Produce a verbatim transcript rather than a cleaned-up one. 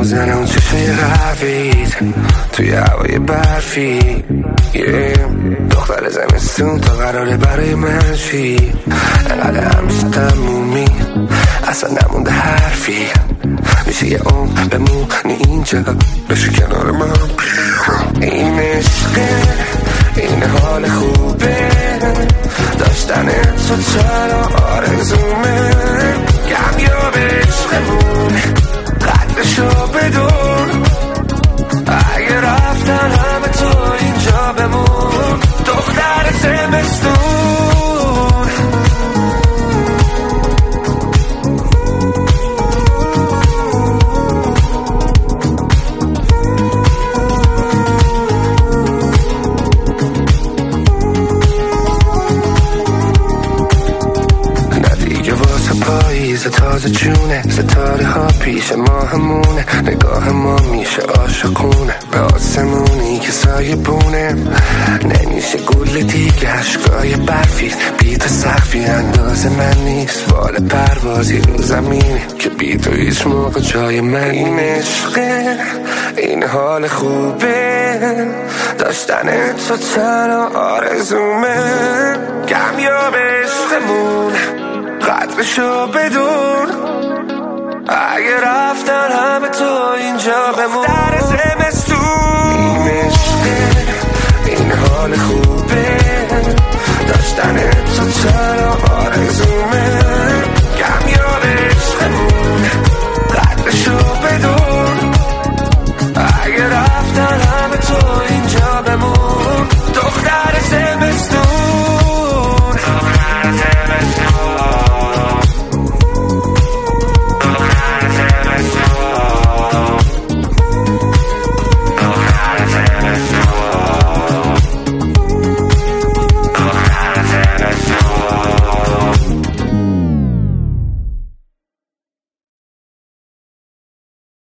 میزنه اون چشای قهوه‌ایت توی هوای برفی. دختر زمستون تا قراره برای من چی؟ انقدر همیشه تمومی اصلا نمونده حرفی. میشه یه عمر بمونی اینجا بشه کنار من. این عشقه، این حال خوبه، داشتن تو چرا آرزومه. کمیاب عشقمون قدرشو بدون، اگه رفتن همه تو اینجا بمون. دختر زمستون پاییز تازه جونه، ستاره ها پیش ما همونه. نگاه ما میشه عاشقونه به آسمونی که سایه بونه. نمیشه گل دیگه عشقای برفی، بی تو سقفی اندازه من نیست. بال پروازی رو زمینی که بی تو هیچ موقع جای من. این عشقه، این حال خوبه، داشتن تو تنها آرزومه. کمیاب عشقمون قدرشو بدون، اگه رفتن همه تو اینجا بمون. در زمستون این عشقه، این حال خوبه، داشتن